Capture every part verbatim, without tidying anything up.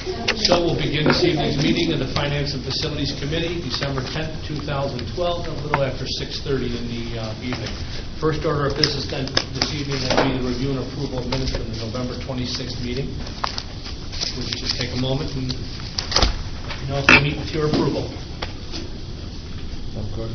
So we'll begin this evening's meeting of the Finance and Facilities Committee, December tenth, two thousand twelve, a little after six thirty in the uh, evening. First order of business then this evening will be the review and approval of minutes from the November twenty-sixth meeting. We'll just take a moment and let you know if we meet with your approval. I'm good.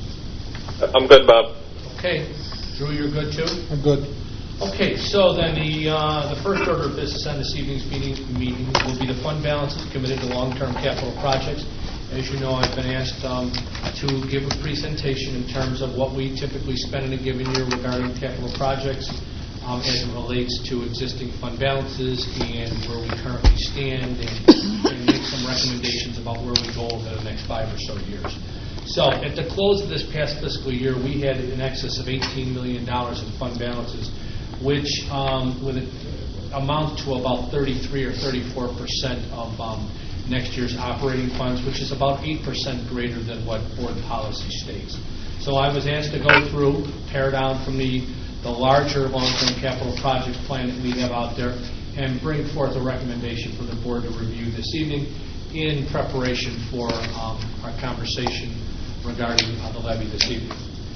I'm good, Bob. Okay. Drew, you're good too? I'm good. Okay, so then the uh, the first order of business on this evening's meeting, meeting will be the fund balances committed to long-term capital projects. As you know, I've been asked um, to give a presentation in terms of what we typically spend in a given year regarding capital projects um, as it relates to existing fund balances and where we currently stand, and, and make some recommendations about where we go over the next five or so years. So at the close of this past fiscal year, we had in excess of eighteen million dollars in fund balances, which um, would amount to about thirty-three or thirty-four percent of um, next year's operating funds, which is about eight percent greater than what board policy states. So I was asked to go through, pare down from the, the larger long-term capital project plan that we have out there, and bring forth a recommendation for the board to review this evening in preparation for um, our conversation regarding uh, the levy this evening.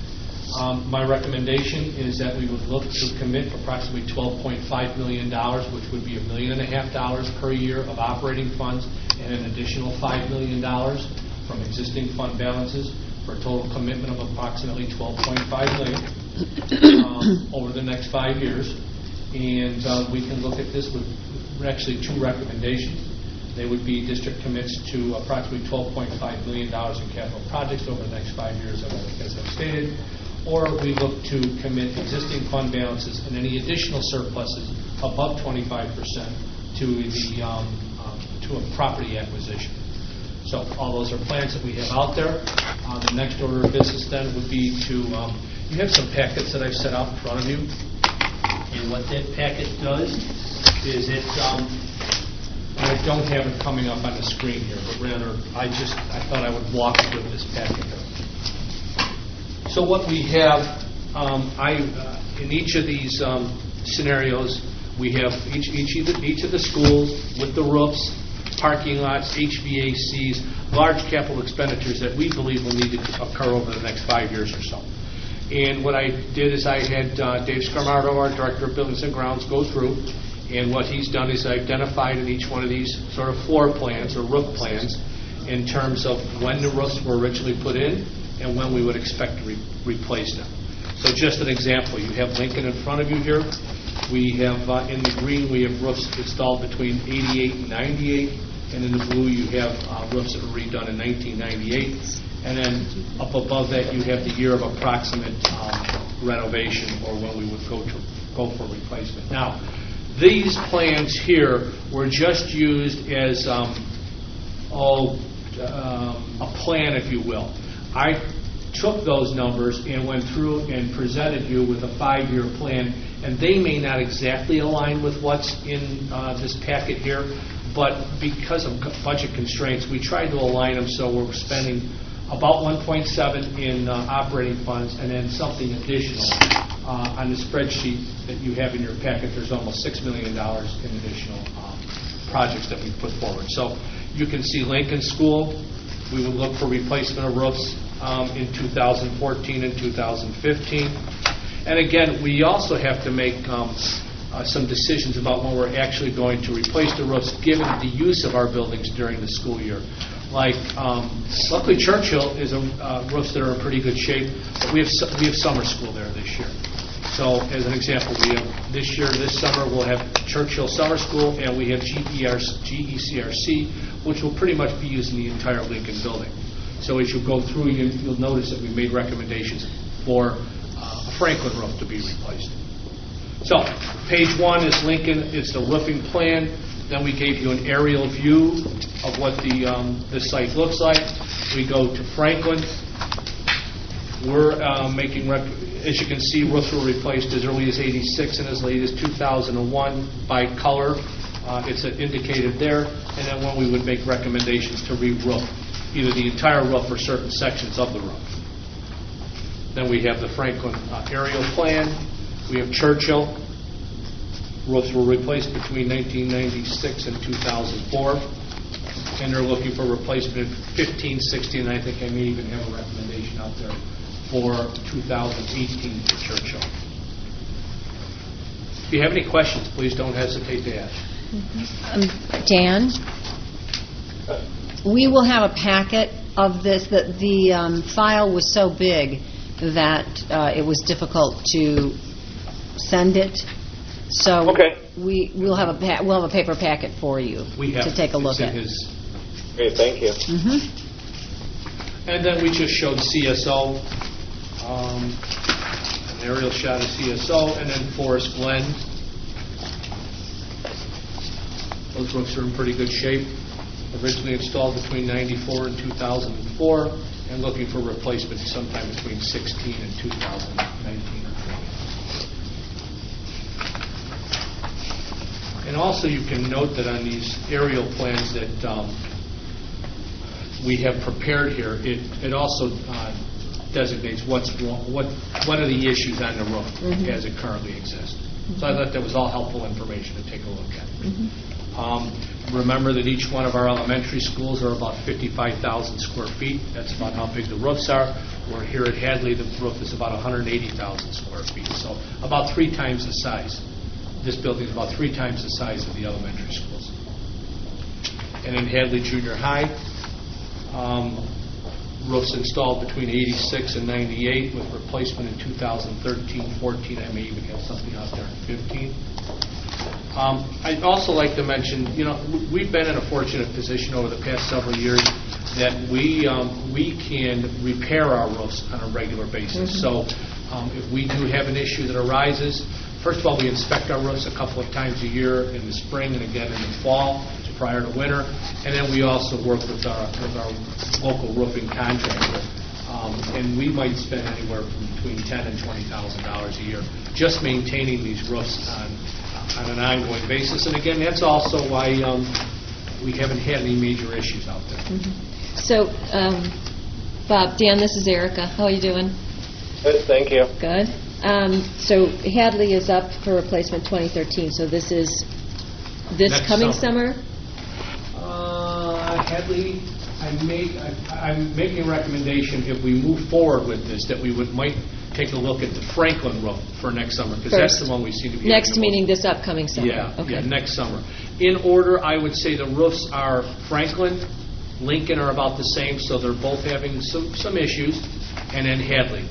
Um, my recommendation is that we would look to commit approximately twelve point five million dollars, which would be a million and a half dollars per year of operating funds and an additional five million dollars from existing fund balances for a total commitment of approximately twelve point five million dollars um, over the next five years. And uh, we can look at this with actually two recommendations. They would be district commits to approximately twelve point five million dollars in capital projects over the next five years, as I've stated. Or we look to commit existing fund balances and any additional surpluses above twenty-five percent to the um, um, to a property acquisition. So all those are plans that we have out there. Uh, the next order of business then would be to um, you have some packets that I've set out in front of you, and what that packet does is it. Um, I don't have it coming up on the screen here, but rather I just I thought I would walk through this packet here. So what we have, um, I uh, in each of these um, scenarios, we have each each of, the, each of the schools with the roofs, parking lots, H V A Cs, large capital expenditures that we believe will need to occur over the next five years or so. And what I did is I had uh, Dave Scarmardo, our Director of Buildings and Grounds, go through, and what he's done is identified in each one of these sort of floor plans or roof plans in terms of when the roofs were originally put in and when we would expect to re- replace them. So just an example, you have Lincoln in front of you here. We have, uh, in the green, we have roofs installed between eighty-eight and ninety-eight, and in the blue you have uh, roofs that were redone in nineteen ninety-eight. And then up above that you have the year of approximate um, renovation, or when we would go to go for replacement. Now, these plans here were just used as um, oh, um, a plan, if you will. I took those numbers and went through and presented you with a five-year plan, and they may not exactly align with what's in uh, this packet here, but because of budget constraints, we tried to align them so we're spending about one point seven in uh, operating funds, and then something additional. Uh, on the spreadsheet that you have in your packet, there's almost six million dollars in additional um, projects that we put forward. So you can see Lincoln School, we will look for replacement of roofs um, in two thousand fourteen and two thousand fifteen. And again, we also have to make um, uh, some decisions about when we're actually going to replace the roofs, given the use of our buildings during the school year. Like, um, luckily Churchill is a uh, roofs that are in pretty good shape, but we have su- we have summer school there this year. So, as an example, we have this year, this summer, we'll have Churchill Summer School, and we have G E C R C, which will pretty much be used in the entire Lincoln building. So, as you go through, you, you'll notice that we made recommendations for uh, a Franklin roof to be replaced. So, page one is Lincoln. It's the roofing plan. Then we gave you an aerial view of what the um, the site looks like. We go to Franklin. We're uh, making, rec- as you can see, roofs were replaced as early as eighty-six and as late as two thousand one by color. Uh, it's indicated there. And then when we would make recommendations to re-roof, either the entire roof or certain sections of the roof. Then we have the Franklin uh, aerial plan. We have Churchill. Roofs were replaced between nineteen ninety-six and two thousand four, and they're looking for replacement in fifteen, sixteen, and I think I may even have a recommendation out there for two thousand eighteen for Churchill. If you have any questions, please don't hesitate to ask. Um, Dan, we will have a packet of this. The, the um, file was so big that uh, it was difficult to send it. So Okay. we will have a pa- we'll have a paper packet for you We have to take a look it's in at. his- Great, thank you. Mm-hmm. And then we just showed C S O, um, an aerial shot of C S O, and then Forest Glen. Those roofs are in pretty good shape. Originally installed between ninety-four and two thousand four, and looking for replacement sometime between sixteen and two thousand nineteen or twenty. And also, you can note that on these aerial plans that um, we have prepared here, it, it also uh, designates what's wrong, what what are the issues on the roof Mm-hmm. as it currently exists. So I thought that was all helpful information to take a look at. Mm-hmm. Um, remember that each one of our elementary schools are about fifty-five thousand square feet. That's about how big the roofs are. Where here at Hadley, the roof is about one hundred eighty thousand square feet, so about three times the size. This building is about three times the size of the elementary schools. And in Hadley Junior High, um, roofs installed between eighty-six and ninety-eight with replacement in two thousand thirteen, fourteen. I may even have something out there in fifteen. Um, I'd also like to mention, you know, w- we've been in a fortunate position over the past several years that we um, we can repair our roofs on a regular basis. So um, if we do have an issue that arises, first of all, we inspect our roofs a couple of times a year in the spring and again in the fall prior to winter, and then we also work with our, with our local roofing contractor. Um, and we might spend anywhere from between ten and twenty thousand dollars a year just maintaining these roofs on on an ongoing basis. And again, that's also why um, we haven't had any major issues out there. Mm-hmm. So, um, Bob, Dan, this is Erica. How are you doing? Good, thank you. Good. Um, so Hadley is up for replacement twenty thirteen. So this is this Next coming summer. summer. Uh, Hadley, I make, I, I'm making a recommendation if we move forward with this that we would might take a look at the Franklin roof for next summer, because that's First. the one we seem to be Next having the meaning most- this upcoming summer. Yeah, Okay. yeah, next summer. In order, I would say the roofs are Franklin, Lincoln are about the same, so they're both having some, some issues, and then Hadley.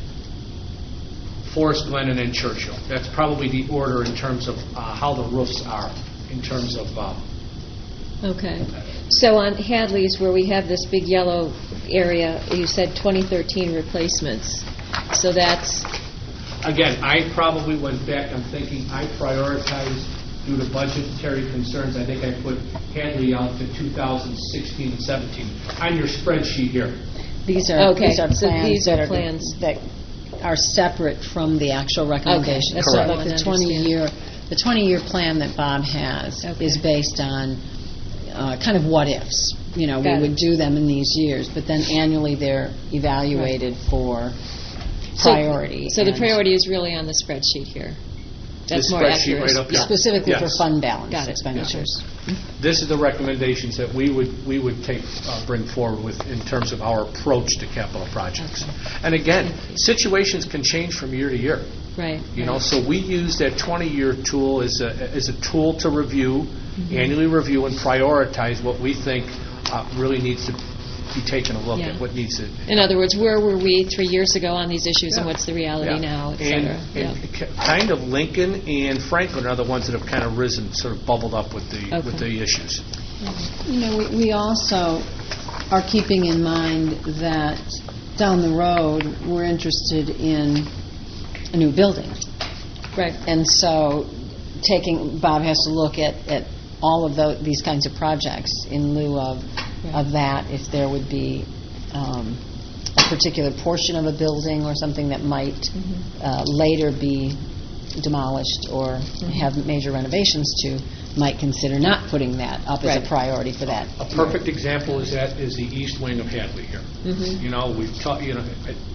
Forest Glen and then Churchill. That's probably the order in terms of uh, how the roofs are, in terms of, um, Okay. So on Hadley's, where we have this big yellow area, you said twenty thirteen replacements. So that's, again, I probably went back, I'm thinking I prioritized due to budgetary concerns, I think I put Hadley out to two thousand sixteen and seventeen on your spreadsheet here. These are Okay, these are so plans these that are are plans. that are separate from the actual recommendations. that's So what I like wanted the to understand. twenty-year the twenty-year plan that Bob has Okay. is based on uh, kind of what ifs. You know, Got we it. would do them in these years, but then annually they're evaluated for so- priority. So, the and priority is really on the spreadsheet here. That's This more spreadsheet accurate. right up here. specifically Yes. for fund balance Got it. expenditures. This is the recommendations that we would, we would take, uh, bring forward with, in terms of our approach to capital projects. And again, situations can change from year to year. Right. You know, right. so we use that twenty-year tool as a, as a tool to review, annually review and prioritize what we think uh, really needs to be taken a look Yeah. at, what needs to... In other words, where were we three years ago on these issues, and Yeah. what's the reality Yeah. now, et And, cetera? and Yeah. k- kind of Lincoln and Franklin are the ones that have kind of risen, sort of bubbled up with the, with Okay. the issues. You know, we, we also are keeping in mind that down the road, we're interested in a new building. Right. And so taking, Bob has to look at, at all of tho- these kinds of projects in lieu of, Right. of that, if there would be um, a particular portion of a building or something that might Mm-hmm. uh, later be demolished or have major renovations to, might consider not putting that up as Right. a priority for that. A perfect example is that is the east wing of Hadley here. Mm-hmm. You know, we've taught, you know, I-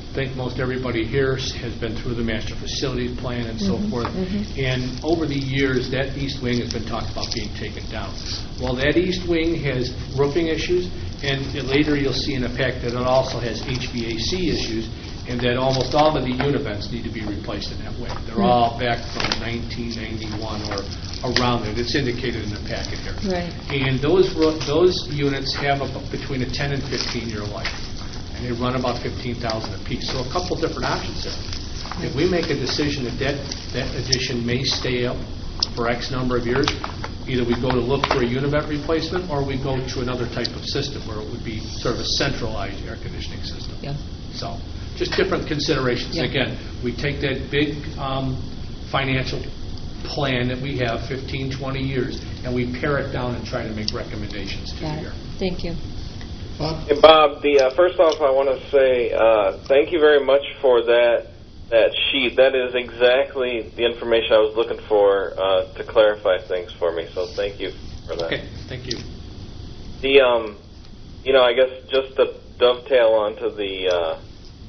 think most everybody here has been through the master facility plan and so Mhm, forth. mhm. And over the years, that east wing has been talked about being taken down. Well, that east wing has roofing issues, and later you'll see in the pack that it also has H V A C issues, and that almost all of the univents need to be replaced in that wing. They're all back from nineteen ninety-one or around it. It's indicated in the packet here. Right. And those ro- those units have a, between a ten and fifteen year life, and they run about fifteen thousand apiece. So a couple different options there. If we make a decision that that, that addition may stay up for X number of years, either we go to look for a univent replacement or we go to another type of system where it would be sort of a centralized air conditioning system. Yeah. So just different considerations. Yeah. Again, we take that big um, financial plan that we have, fifteen, twenty years, and we pare it down and try to make recommendations to Got the it. year. Thank you. Bob? Hey, Bob, the uh, first off, I want to say uh, thank you very much for that that sheet. That is exactly the information I was looking for uh, to clarify things for me. So thank you for that. Okay, thank you. The um, you know, I guess just to dovetail onto the uh,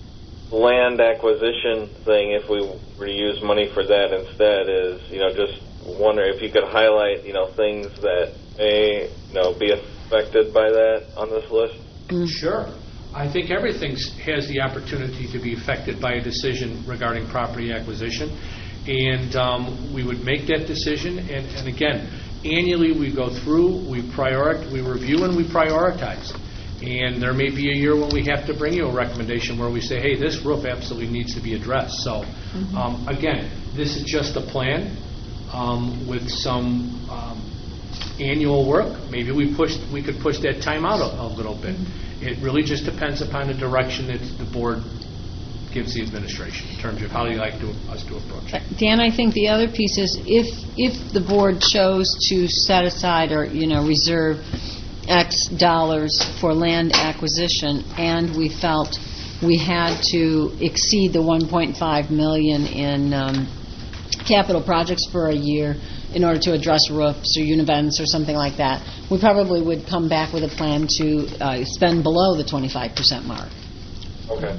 land acquisition thing, if we were to use money for that instead, is you know just wonder if you could highlight you know things that may you know be affected by that on this list. Sure. I think everything has the opportunity to be affected by a decision regarding property acquisition. And um, we would make that decision. And, and again, annually we go through, we prior, we review and we prioritize. And there may be a year when we have to bring you a recommendation where we say, hey, this roof absolutely needs to be addressed. So, um, again, this is just a plan um, with some um, annual work. Maybe we push, we could push that time out a, a little bit. It really just depends upon the direction that the board gives the administration in terms of how they like to, us to approach it. Dan, I think the other piece is if if the board chose to set aside or, you know, reserve X dollars for land acquisition and we felt we had to exceed the one point five million in um, capital projects for a year in order to address roofs or univents or something like that, we probably would come back with a plan to uh, spend below the twenty-five percent mark. Okay.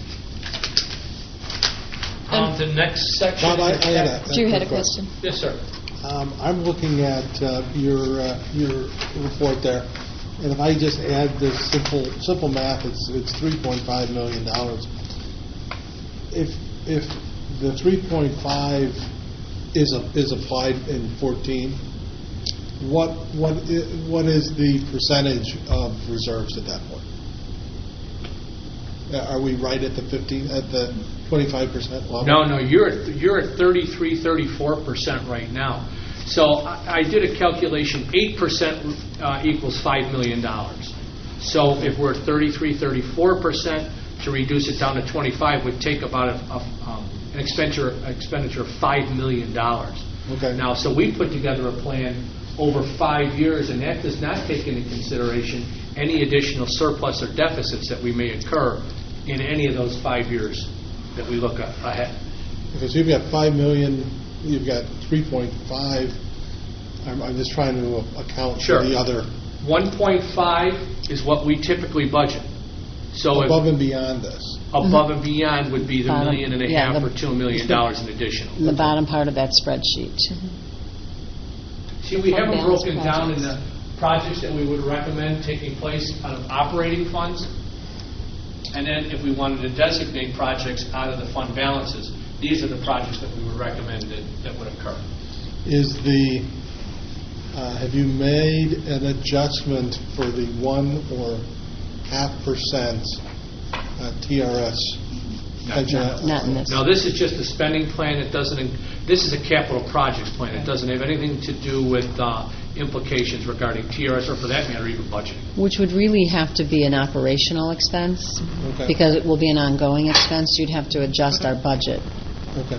Um, the next section. Bob, I, I had a, a Drew had a quick question. Yes, sir. Um, I'm looking at uh, your uh, your report there, and if I just add this simple simple math, it's it's three point five million dollars. If if the three point five is a, is applied in fourteen, what what is, what is the percentage of reserves at that point? Uh, Are we right at the fifteen at the twenty-five percent level? No, no, you're at, you're at thirty-three, thirty-four percent right now. So I, I did a calculation, eight percent uh, equals five million dollars. So if we're at thirty-three, thirty-four percent, to reduce it down to twenty-five would take about a, a, um, an expenditure, expenditure of five million dollars. Okay. Now, so we put together a plan over five years, and that does not take into consideration any additional surplus or deficits that we may incur in any of those five years that we look at ahead. Because you've got five million, you've got three point five. I'm, I'm just trying to account Sure. for the other one point five is what we typically budget. So if above and beyond this. above and beyond would be the Bottom- million and a yeah, half the- or two million dollars in additional. In the bottom part of that spreadsheet. See, we have them Fund balance broken down in projects. the projects that we would recommend taking place out of operating funds. And then if we wanted to designate projects out of the fund balances, these are the projects that we would recommend that, that would occur. Is the, uh, have you made an adjustment for the one or half percent uh, T R S? pension? Not in this. Now, this is just a spending plan. It doesn't, in- this is a capital projects plan. It doesn't have anything to do with uh, implications regarding T R S or, for that matter, even budgeting. Which would really have to be an operational expense, Okay. because it will be an ongoing expense. You'd have to adjust our budget. Okay.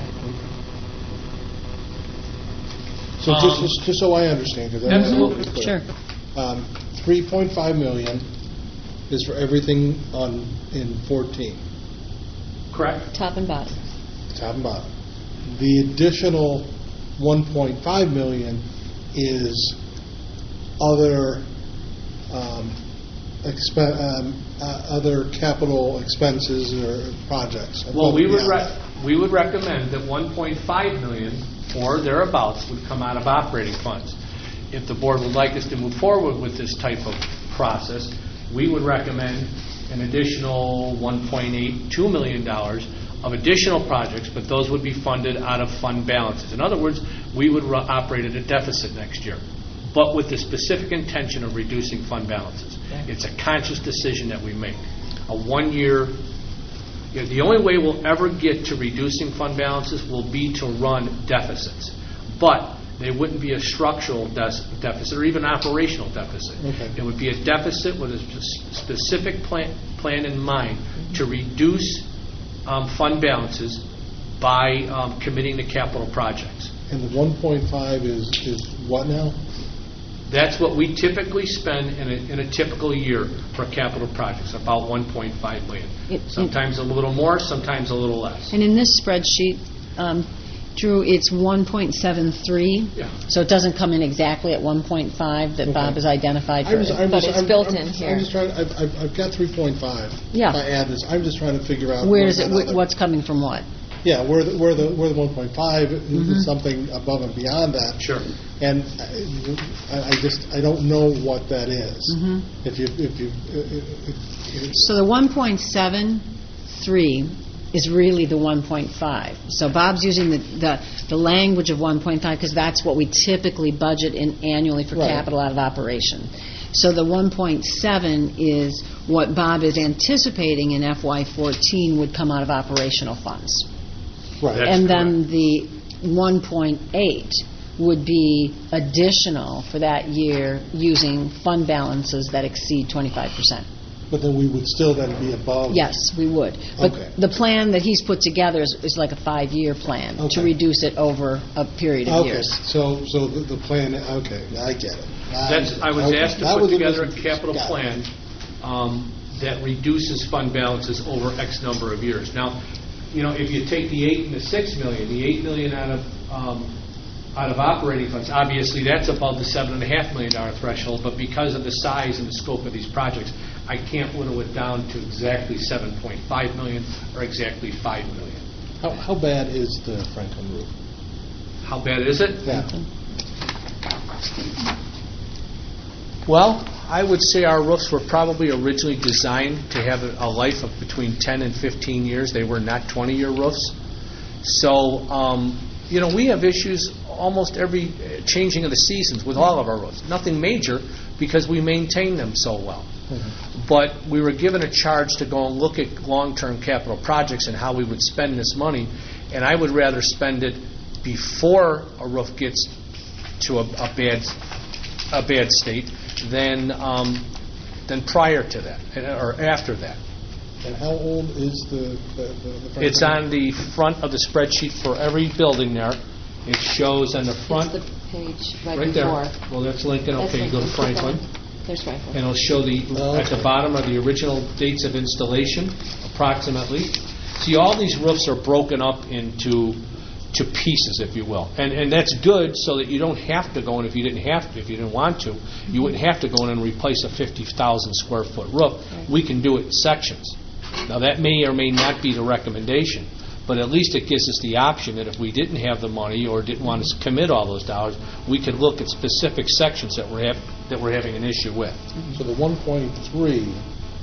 So Um, just, just, just so I understand, because I want to Absolutely. be clear. Sure. Um, three point five million is for everything on in fourteen, Correct? Top and bottom. top and bottom. The additional one point five million is other um, expe- um, uh, other capital expenses or projects? Well, we would, Yeah. re- we would recommend that one point five million or thereabouts would come out of operating funds. If the board would like us to move forward with this type of process, we would recommend an additional one point eight two million dollars of additional projects, but those would be funded out of fund balances. In other words, we would ru- operate at a deficit next year, but with the specific intention of reducing fund balances. It's a conscious decision that we make. A one-year, you know, the only way we'll ever get to reducing fund balances will be to run deficits. But they wouldn't be a structural des- deficit or even operational deficit. Okay. It would be a deficit with a spe- specific plan, plan in mind to reduce um, fund balances by um, committing to capital projects. And the one point five is, is what now? That's what we typically spend in a, in a typical year for capital projects, about one point five million It- dollars. Sometimes a little more, sometimes a little less. And in this spreadsheet, um, Drew, it's one point seven three, Yeah. so it doesn't come in exactly at one point five that Bob Okay. has identified for I'm just- I'm But just- it's I'm- built I'm- in here. I'm just trying, I've, I've I've got three point five. Yeah. If I add this, I'm just trying to figure out. Where what is it, that wh- other- what's coming from what? Yeah, where the, where the, where the one point five Mhm. is something above and beyond that. Sure. And I, I just, I don't know what that is. Mhm. If you, if you, if, if, So the one point seven three is really the one point five. So Bob's using the, the, the language of one point five because that's what we typically budget in annually for Right. capital out of operation. So the one point seven is what Bob is anticipating in F Y fourteen would come out of operational funds. right. That's And then the one point eight would be additional for that year using fund balances that exceed twenty-five percent. But then we would still then be above. Yes, we would. But Okay. the plan that he's put together is, is like a five-year plan to Okay. reduce it over a period of Okay, years. so, so the, the plan, okay, I get it. That's, I was Okay, asked to that put was together a mis- capital got it. plan um, that reduces fund balances over X number of years. Now, you know, if you take the eight and the six million, the eight million out of um, out of operating funds, obviously that's above the seven and a half million dollar threshold. But because of the size and the scope of these projects, I can't whittle it down to exactly seven point five million or exactly five million. How, how bad is the Franklin roof? How bad is it? Yeah. Well, I would say our roofs were probably originally designed to have a a life of between ten and fifteen years. They were not twenty-year roofs. So, um, you know, we have issues almost every uh, changing of the seasons with all of our roofs. Nothing major because we maintain them so well. But we were given a charge to go and look at long-term capital projects and how we would spend this money, and I would rather spend it before a roof gets to a, a bad a bad state than um, than prior to that uh, or after that. And how old is the, the, the the Franklin? It's on the front of the spreadsheet for every building there. It shows on the front, It's the page right, right there. before. Well, that's Lincoln. That's Okay, you go to Lincoln. Keep Franklin. going. There's Franklin. And it'll show the, Oh, at the okay. bottom are the original dates of installation, approximately. See, all these roofs are broken up into to pieces, if you will. And and that's good so that you don't have to go in if you didn't have to, if you didn't want to. You wouldn't have to go in and replace a fifty thousand square foot roof. We can do it in sections. Now, that may or may not be the recommendation, but at least it gives us the option that if we didn't have the money or didn't want to commit all those dollars, we could look at specific sections that we're, have, that we're having an issue with. So the one point three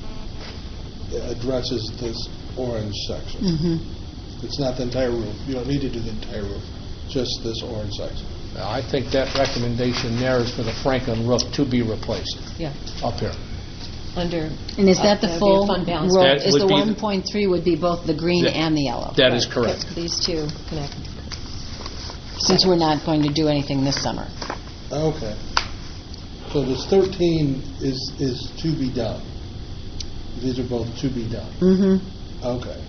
addresses this orange section. Mm-hmm. It's not the entire roof. You don't need to do the entire roof, just this orange section. Now, I think that recommendation there is for the Franklin roof to be replaced Yeah, up here. under. And is uh, that the would be a full fund balance. row? That Is would the be the- one point three would be both the green That- and the yellow? That is Right. correct. These two connect. Since we're not going to do anything this summer. Okay. So this thirteen is, is to be done. These are both to be done. Mm-hmm. Okay.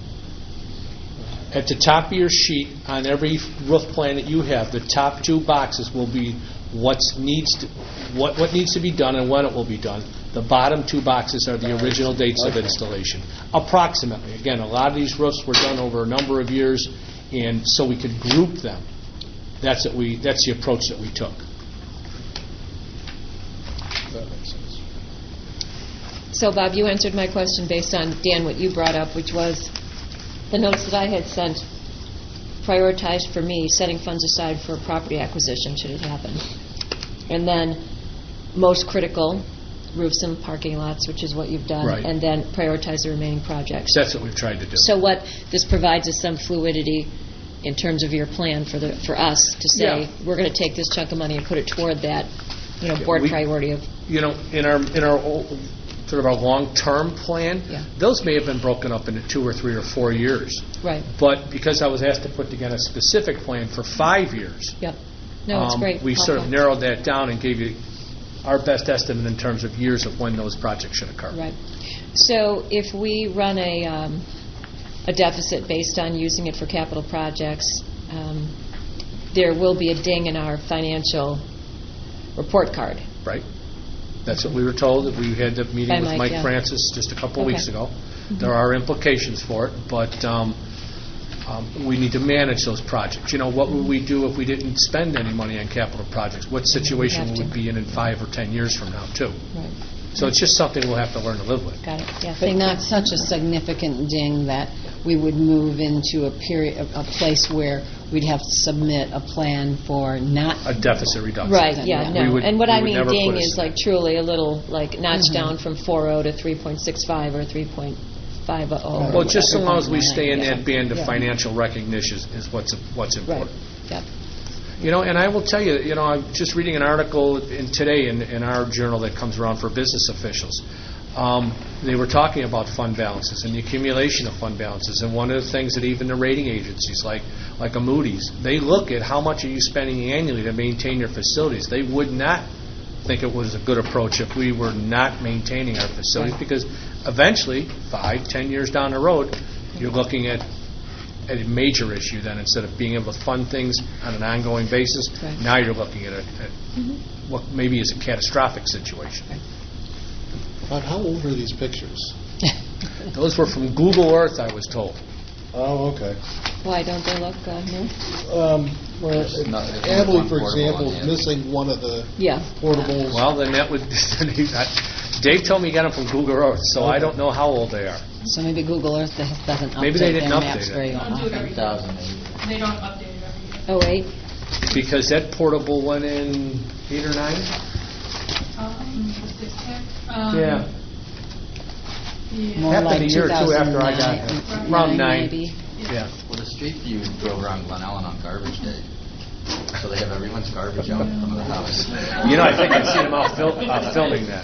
At the top of your sheet, on every roof plan that you have, the top two boxes will be what's needs to, what, what needs to be done and when it will be done. The bottom two boxes are the original dates of Okay. installation, approximately. Again, a lot of these roofs were done over a number of years, and so we could group them. That's what we. That's the approach that we took. That makes sense. So, Bob, you answered my question based on, Dan, what you brought up, which was the notes that I had sent prioritized for me, setting funds aside for property acquisition should it happen. And then most critical, roofs and parking lots, which is what you've done. Right. And then prioritize the remaining projects. That's what we've tried to do. So what, this provides us some fluidity in terms of your plan for the, for us to say, Yeah. we're going to take this chunk of money and put it toward that, you know, board we- priority of, You know, in our, in our, o- sort of our long-term plan, Yeah. those may have been broken up into two or three or four years. right, But because I was asked to put together a specific plan for five years, yep. No, it's um, great. we sort of Helpful. narrowed that down and gave you our best estimate in terms of years of when those projects should occur. Right. So if we run a, um, a deficit based on using it for capital projects, um, there will be a ding in our financial report card. Right? That's what we were told. We had the meeting By with Mike, Mike yeah. Francis just a couple of Okay. weeks ago. There are implications for it, but um, um, we need to manage those projects. You know, what would we do if we didn't spend any money on capital projects? What situation have would to. we be in in five or ten years from now, too? Right. So it's just something we'll have to learn to live with. Got it. Yeah, But thank you. not such a significant ding that we would move into a period, a a place where we'd have to submit a plan for not. A deficit reduction. Right, yeah, Yeah. no. We would- And what we I would mean never ding put us is in like that. truly a little, like notch Mhm. down from four point oh to three point six five or three point five oh. Well, just so long as we stay in Yeah. that band of Yeah. financial recognition is is what's what's Right, important. yep. You know, and I will tell you, you know, I'm just reading an article in today in, in our journal that comes around for business officials. Um, they were talking about fund balances and the accumulation of fund balances, and one of the things that even the rating agencies, like like a Moody's, they look at how much are you spending annually to maintain your facilities. They would not think it was a good approach if we were not maintaining our facilities, because eventually, five, ten years down the road, you're looking at a major issue then. Instead of being able to fund things on an ongoing basis, Right. now you're looking at, a, at what maybe is a catastrophic situation. Bob, how old are these pictures? Those were from Google Earth, I was told. Oh, okay. Why don't they look uh, new? Um, well, There's not- there's only Hadley, one for portable example, on is the missing one of the Yeah. portables. Well, then that would, Dave told me he got them from Google Earth, so I don't know how old they are. So maybe Google Earth doesn't update Maybe they their didn't maps update it. very Don't do it often. every two year. thousand eight. They don't update it every year. Oh, eight? Because that portable went in eight or nine? Um, the six pack. Um, Yeah. Yeah. More Happened like a year or two after I got two thousand here. nine, Around nine. maybe. Yeah. Well, the Street View drove around Glen Ellen on garbage day, so they have everyone's garbage out in front of the house. You know, I think I've seen them out fil- uh, filming that.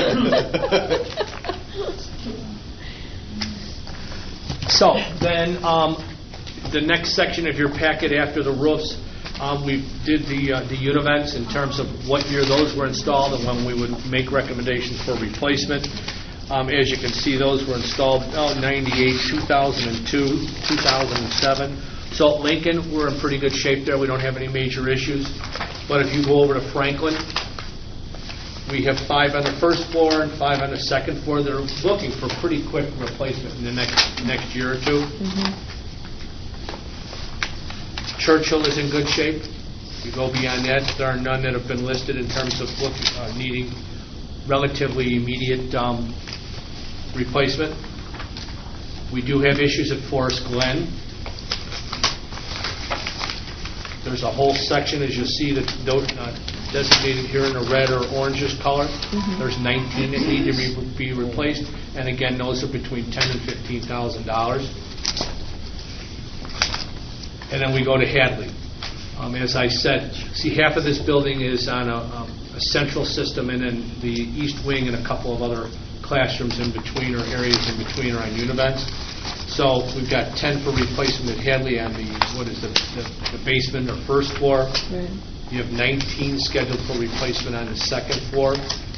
So, then, um, the next section of your packet after the roofs, um, we did the, uh, the univents in terms of what year those were installed and when we would make recommendations for replacement. Um, as you can see, those were installed, oh, ninety-eight, two thousand two, two thousand seven. So at Lincoln, we're in pretty good shape there. We don't have any major issues. But if you go over to Franklin, we have five on the first floor and five on the second floor that are looking for pretty quick replacement in the next next year or two. Churchill is in good shape. If you go beyond that, there are none that have been listed in terms of look, uh, needing relatively immediate um, replacement. We do have issues at Forest Glen. There's a whole section, as you'll see, that's do- uh, designated here in a red or orangish color. There's nineteen that need to be, be replaced, and again, those are between ten and fifteen thousand dollars. And then we go to Hadley. Um, as I said, see, half of this building is on a, um, a central system, and then the east wing and a couple of other classrooms in between, or areas in between, are on univents. So we've got ten for replacement at Hadley on the, what is the, the, the basement or first floor. Right. You have nineteen scheduled for replacement on the second floor.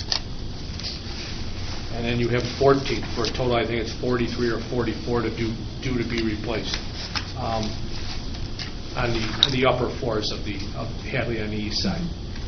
And then you have fourteen for a total, I think it's forty-three or forty-four to do, due to be replaced um, on the, the upper floors of the, of Hadley on the east side.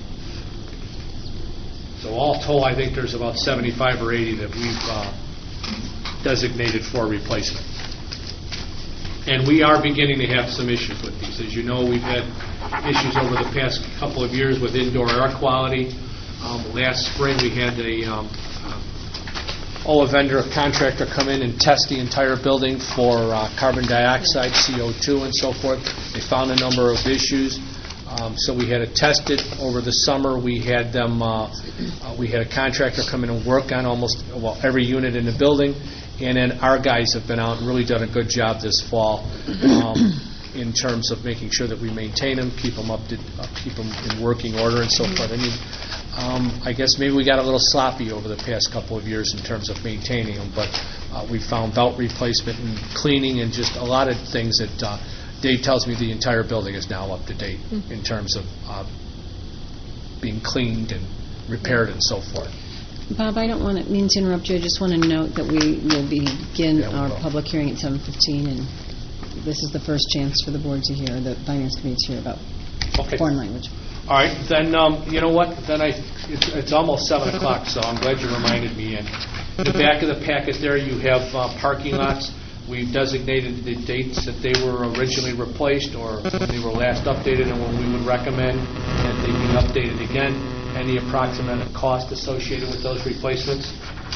So all told, I think there's about seventy-five or eighty that we've uh, designated for replacement. And we are beginning to have some issues with these. As you know, we've had issues over the past couple of years with indoor air quality. Um, last spring, we had a um, uh, oh, a vendor, a contractor come in and test the entire building for uh, carbon dioxide, C O two, and so forth. They found a number of issues. Um, so we had it tested over the summer. We had them. Uh, uh, we had a contractor come in and work on almost well every unit in the building, and then our guys have been out and really done a good job this fall um, in terms of making sure that we maintain them, keep them up to uh, keep them in working order, and so forth. I mean, um, I guess maybe we got a little sloppy over the past couple of years in terms of maintaining them, but uh, we found belt replacement and cleaning and just a lot of things that. Uh, Dave tells me the entire building is now up to date mm-hmm. in terms of uh, being cleaned and repaired and so forth. Bob, I don't want to mean to interrupt you. I just want to note that we will begin yeah, we our will. public hearing at seven fifteen, and this is the first chance for the board to hear, the Finance Committee to hear about okay. foreign language. All right, then um, you know what? Then I it's, it's almost seven o'clock, so I'm glad you reminded me. And in the back of the packet there, you have uh, parking lots. We've designated the dates that they were originally replaced or when they were last updated and when we would recommend that they be updated again, and the approximate cost associated with those replacements.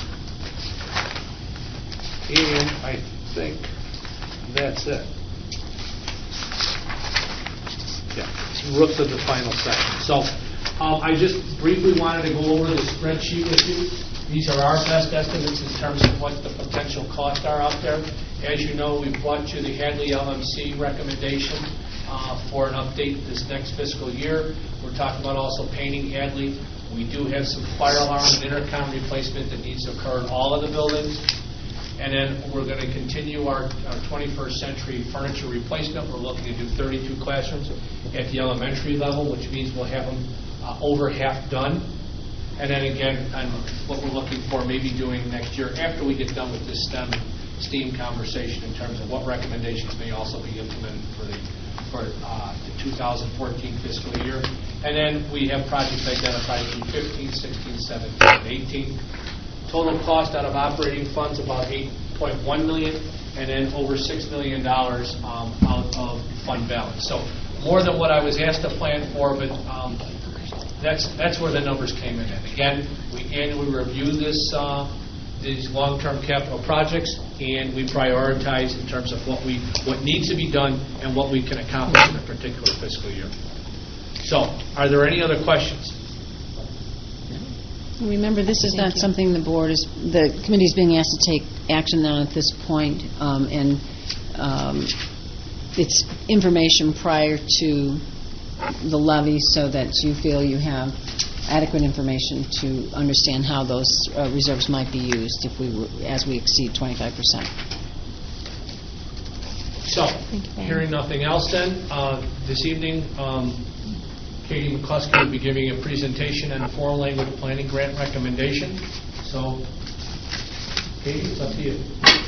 And I think that's it. Yeah, looks at the final section. So um, I just briefly wanted to go over the spreadsheet with you. These are our best estimates in terms of what the potential costs are out there. As you know, we brought you the Hadley L M C recommendation uh, for an update this next fiscal year. We're talking about also painting Hadley. We do have some fire alarm and intercom replacement that needs to occur in all of the buildings. And then we're going to continue our, our twenty-first century furniture replacement. We're looking to do thirty-two classrooms at the elementary level, which means we'll have them uh, over half done. And then again, on what we're looking for maybe doing next year after we get done with this STEM STEAM conversation in terms of what recommendations may also be implemented for the for uh, the two thousand fourteen fiscal year. And then we have projects identified through fifteen, sixteen, seventeen, and eighteen. Total cost out of operating funds about eight point one million dollars, and then over six million dollars um, out of fund balance. So more than what I was asked to plan for, but um, that's that's where the numbers came in at. Again, we annually review this uh, these long-term capital projects, and we prioritize in terms of what we what needs to be done and what we can accomplish in a particular fiscal year. So, are there any other questions? Remember, this is Thank not you. something the board is, the committee is being asked to take action on at this point, um, and um, it's information prior to the levy so that you feel you have adequate information to understand how those uh, reserves might be used if we, as we exceed twenty-five percent. So, hearing nothing else then, uh, this evening, um, Katie McCluskey will be giving a presentation on the foreign language planning grant recommendation. So, Katie, it's up to you.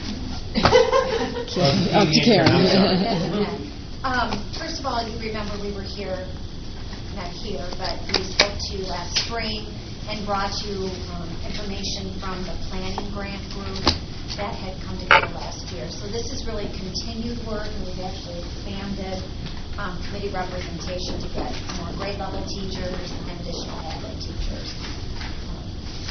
Up to Karen. um, first of all, you remember we were here, not here, but we spoke to you last spring and brought you um, information from the planning grant group that had come together last year. So this is really continued work, and we've actually expanded um, committee representation to get more grade level teachers and additional admin teachers. Um,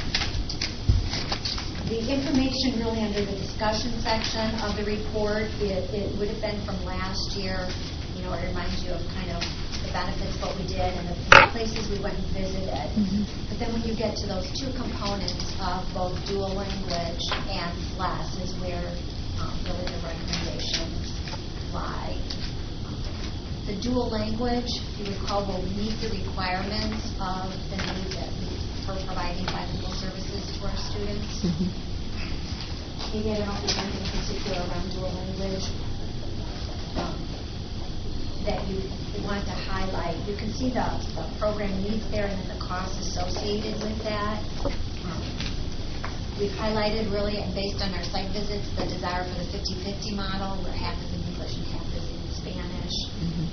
the information really under the discussion section of the report, it, it would have been from last year. You know, it reminds you of kind of the benefits, what we did, and the, the places we went and visited. Mm-hmm. But then when you get to those two components of both dual language and S L A S is where um, really the recommendations lie. The dual language, if you recall, will meet the requirements of the need that we for providing bilingual services to our students. Mm-hmm. Maybe I don't know if there's anything particular around dual language um, that you, you wanted to highlight. You can see the, the program needs there and then the costs associated with that. Um, we've highlighted really, based on our site visits, the desire for the fifty-fifty model, where half is in English and half is in Spanish. Mm-hmm.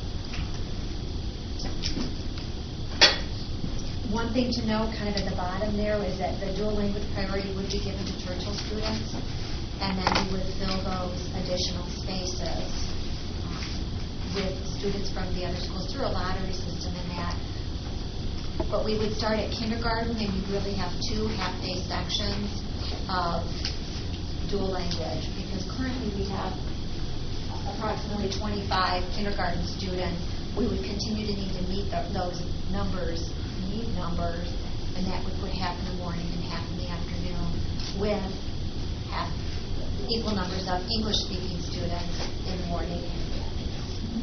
One thing to note, kind of at the bottom there, is that the dual language priority would be given to Churchill students, and then we would fill those additional spaces with students from the other schools through a lottery system and that. But we would start at kindergarten, and you'd really have two half-day sections of dual language, because currently we have approximately twenty-five kindergarten students. We would continue to need to meet the, those numbers, need numbers, and that would put half in the morning and half in the afternoon with half equal numbers of English-speaking students in the morning and in the afternoon.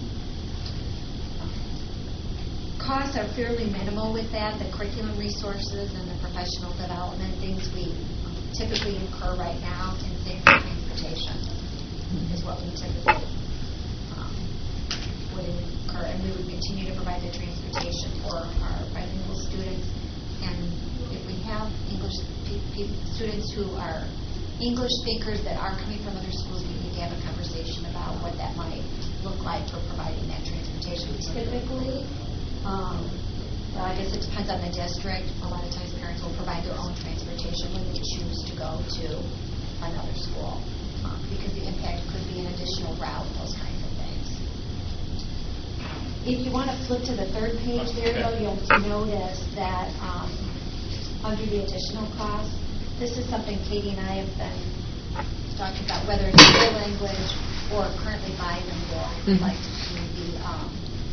Costs are fairly minimal with that. The curriculum resources and the professional development things we typically incur right now, and same for transportation is what we typically um, would incur, and we would continue to provide the transportation for our bilingual students. And if we have English pe- pe- students who are English speakers that are coming from other schools, we need to have a conversation about what that might look like for providing that transportation. Typically, um, I guess it depends on the district. A lot of times parents will provide their own transportation when they choose to go to another school, um, because the impact could be an additional route, those kinds of things. If you want to flip to the third page there, though, you'll notice that um, under the additional costs, this is something Katie and I have been talking about, whether it's dual language or currently bilingual. We'd like to see the um,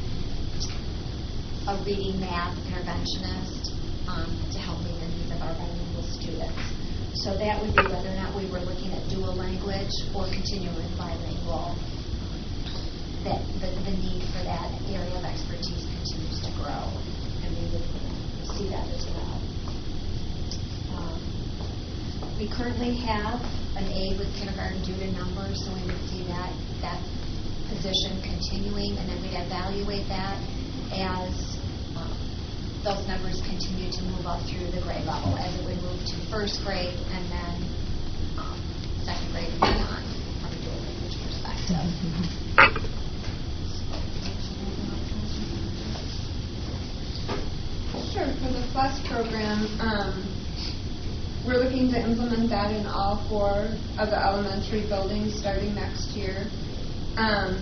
a reading math interventionist um, to help meet the needs of our bilingual students. So that would be whether or not we were looking at dual language or continuing with bilingual. That the, the need for that area of expertise continues to grow, and we would see that as well. Um, we currently have an aide with kindergarten due to numbers, so we would see that that position continuing, and then we'd evaluate that as um, those numbers continue to move up through the grade level, as it would move to first grade and then um, second grade and beyond from a dual language perspective. Sure. For the PLUS program, um, we're looking to implement that in all four of the elementary buildings starting next year. Um,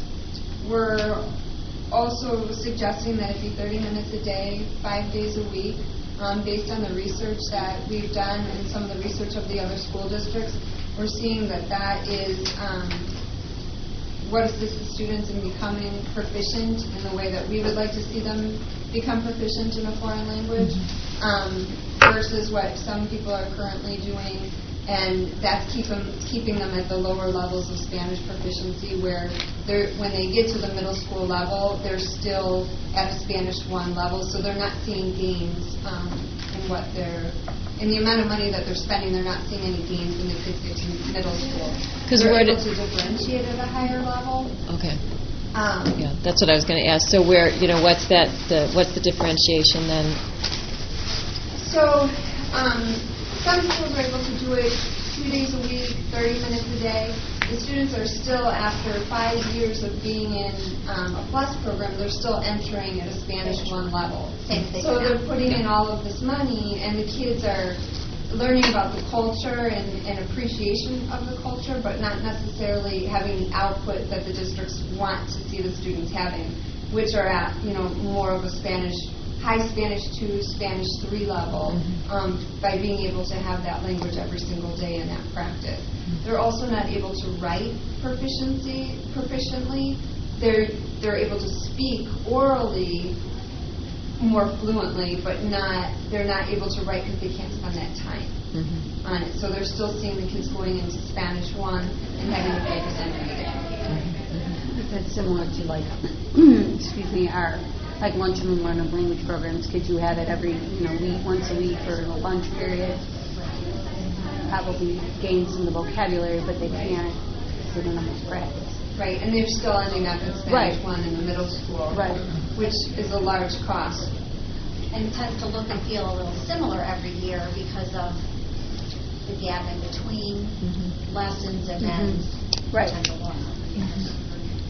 we're also suggesting that it be thirty minutes a day, five days a week, um, based on the research that we've done and some of the research of the other school districts. We're seeing that that is um, what assists the students in becoming proficient in the way that we would like to see them become proficient in a foreign language, um, versus what some people are currently doing, and that's keep them, keeping them at the lower levels of Spanish proficiency, where they're, when they get to the middle school level, they're still at a Spanish one level, so they're not seeing gains um, in what they're, in the amount of money that they're spending, they're not seeing any gains when the kids get to middle school. Because we're we're able to differentiate at a higher level. Okay. Um, Yeah, that's what I was going to ask. So where, you know, what's that? The, what's the differentiation then? So, um, some schools are able to do it two days a week, thirty minutes a day. The students are still, after five years of being in um, a PLUS program, they're still entering at a Spanish one level. So they're putting in all of this money, and the kids are learning about the culture and, and appreciation of the culture, but not necessarily having the output that the districts want to see the students having, which are at, you know, more of a Spanish, high Spanish two, Spanish three level, um, by being able to have that language every single day in that practice. They're also not able to write proficiency proficiently. They're they're able to speak orally more fluently, but not they're not able to write because they can't spend that time mm-hmm. on it. So they're still seeing the kids going into Spanish one and having to focus on reading. Mm-hmm. That's similar to like, excuse me, our like lunchroom learn of language programs. Kids who have it every you know week, once a week or in a lunch period, probably gain some of the vocabulary, but they can't. They don't have much practice. Right, and they're still ending up in Spanish right. one in the middle school, right. which is a large cost. And it tends to look and feel a little similar every year because of the gap in between mm-hmm. lessons and mm-hmm. then right. potential loss. Mm-hmm.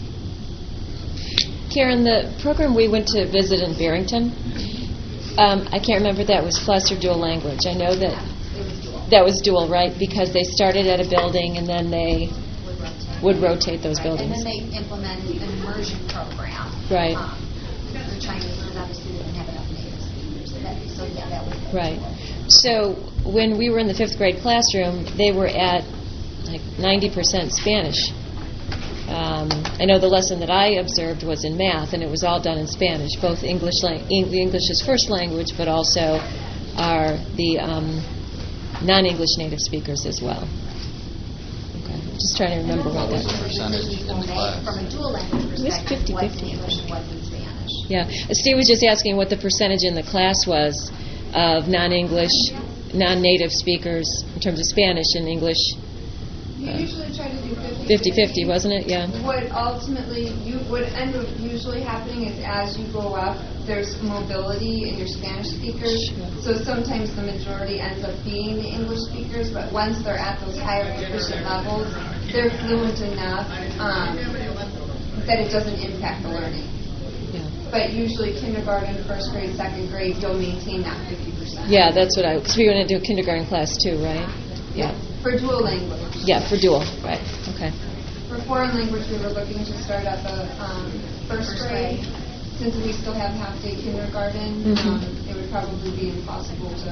Karen, the program we went to visit in Barrington, um, I can't remember if that was PLUS or dual language. I know that yeah, it was dual. that was dual, right? Because they started at a building and then they would rotate, would rotate those right. buildings. And then they implemented an immersion program. Right. Um, for Chinese, because obviously they didn't have enough native speakers. So, that, so yeah, that was right. So when we were in the fifth grade classroom, they were at like ninety percent Spanish. Um, I know the lesson that I observed was in math, and it was all done in Spanish, both English, lang- Eng- English as first language, but also are the um, non-English native speakers as well. Okay. I'm just trying to remember what What was that the percentage in the class? From a dual language It was perspective, what's fifty-fifty, in I English think. and what's in Spanish. Yeah. Steve was just asking what the percentage in the class was of non-English, non-native speakers in terms of Spanish and English. You usually try to do fifty-fifty, wasn't it? Yeah. What ultimately, you what ends up usually happening is as you go up, there's mobility in your Spanish speakers. So sometimes the majority ends up being the English speakers, but once they're at those higher proficient levels, they're fluent enough um, that it doesn't impact the learning. Yeah. But usually kindergarten, first grade, second grade, you'll maintain that fifty percent. Yeah, that's what I, because we went into a kindergarten class too, right? Yeah. For dual language. Yeah, for dual, right. Okay. For foreign language, we were looking to start at the um, first, First grade. grade. Since we still have half-day kindergarten, Mhm. um, it would probably be impossible to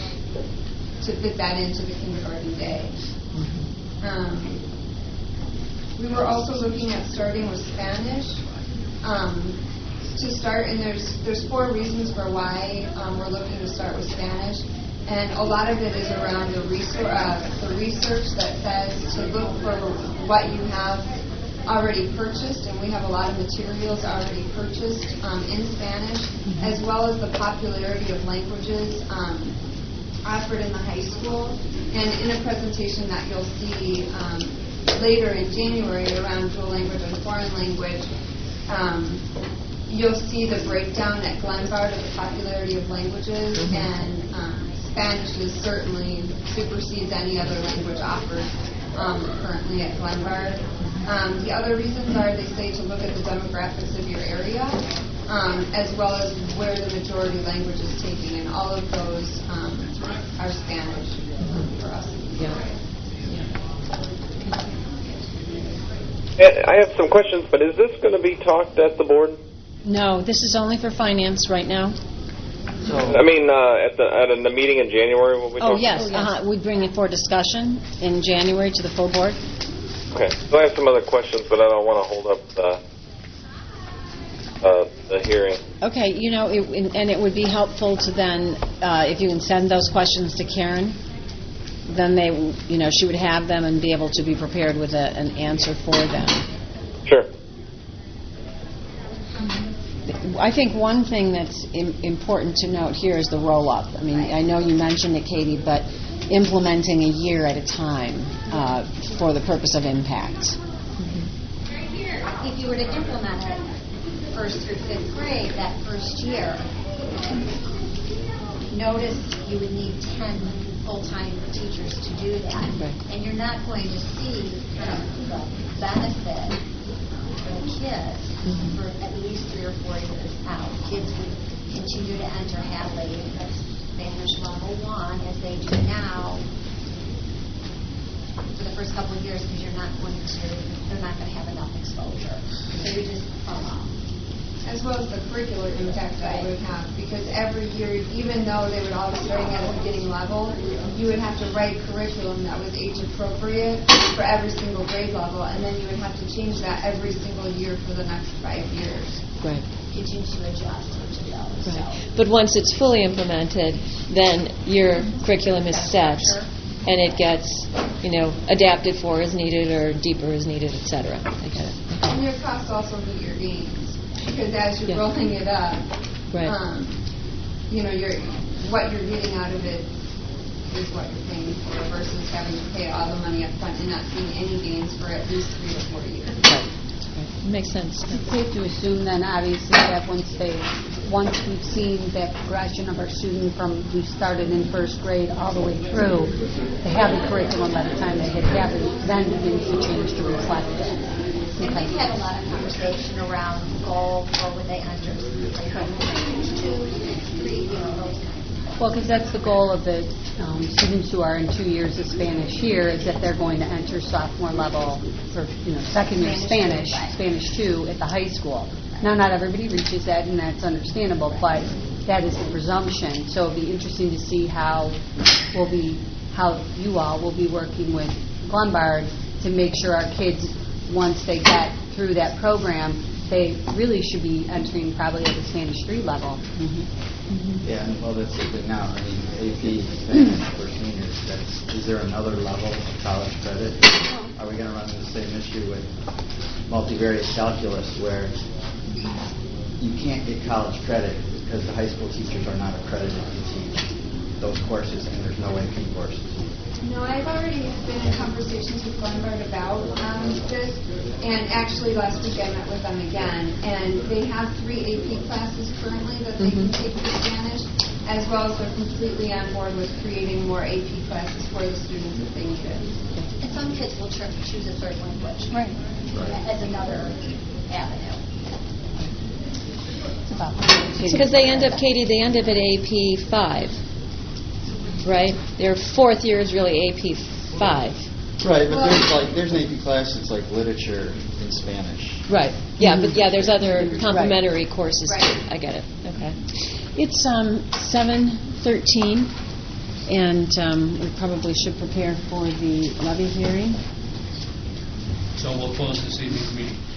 to fit that into the kindergarten day. Um, we were also looking at starting with Spanish um, to start, and there's there's four reasons for why um, we're looking to start with Spanish. And a lot of it is around the research, uh, the research that says to look for what you have already purchased, and we have a lot of materials already purchased um, in Spanish, as well as the popularity of languages um, offered in the high school. And in a presentation that you'll see um, later in January around dual language and foreign language, um, you'll see the breakdown at Glenbard of the popularity of languages, and um, Spanish is certainly supersedes any other language offered um, currently at Glenbard. Um, the other reasons are they say to look at the demographics of your area, um, as well as where the majority language is taking, and all of those um, are Spanish for us. Yeah. I have some questions, but is this going to be talked at the board? No, this is only for finance right now. I mean, uh, at the at the meeting in January, will we Oh, talk? yes, uh-huh. We bring it for discussion in January to the full board. Okay. So I have some other questions, but I don't want to hold up the uh, the hearing. Okay, you know, it, and it would be helpful to then, uh, if you can send those questions to Karen, then they, you know, she would have them and be able to be prepared with a, an answer for them. Sure. I think one thing that's im- important to note here is the roll-up. I mean, I know you mentioned it, Katie, but implementing a year at a time uh, for the purpose of impact. If you were to implement it first through fifth grade, that first year, notice you would need ten full-time teachers to do that. Right. And you're not going to see kind of the benefit for the kids mm-hmm. for at least three or four years out. Kids would continue to enter happily in Spanish level one as they do now for the first couple of years, because you're not going to, they're not going to have enough exposure. So you're just, um, as well as the curricular impact that it would have, because every year, even though they would all be starting at a beginning level, you would have to write curriculum that was age appropriate for every single grade level, and then you would have to change that every single year for the next five years. Right. Continue to adjust each of those. Right. So. But once it's fully implemented, then your curriculum is set, and it gets, you know, adapted for as needed or deeper as needed, et cetera. I get it. And your costs also meet your gains. Because as you're Yeah. rolling it up, Right. um, you know, you're, what you're getting out of it is what you're paying for, versus having to pay all the money up front and not seeing any gains for at least three or four years. Right. Right. Makes sense. It's safe to assume then, obviously, that once they, once we've seen that progression of our student from who started in first grade all the way through, the heavy curriculum by the time they hit heavy then begins to change to reflect that. And we've had a lot of conversation around goals, or would they enter like two, three, you know, those kinds of things. Well, because that's the goal of the um, students who are in two years of Spanish here, is that they're going to enter sophomore level, or, you know, second year Spanish, Spanish two at the high school. Now, not everybody reaches that, and that's understandable, but that is the presumption. So it'll be interesting to see how we'll be, how you all will be working with Glenbard to make sure our kids, once they get through that program, they really should be entering probably at the Spanish three level. Mm-hmm. Mm-hmm. Yeah, and well, that's the thing now. I mean, A P Spanish for seniors, that's, is there another level of college credit? Are we going to run into the same issue with multivariate calculus where you can't get college credit because the high school teachers are not accredited to teach those courses, and there's no A P courses? No, I've already been in conversations with Glenbard about um, this, and actually last week I met with them again, and they have three A P classes currently that they mm-hmm. can take for Spanish, as well as they're completely on board with creating more A P classes for the students if they need it. And some kids will tr- choose a third language right. Right. as another avenue. Because they end up, Katie, they end up at A P five. Right? Their fourth year is really A P five. Right, but there's like there's an A P class that's like literature in Spanish. Right. Yeah, mm-hmm. but yeah, there's other complementary right. courses right. too. I get it. Okay. It's um, seven thirteen, and um, we probably should prepare for the levy hearing. So we'll close this evening's meeting.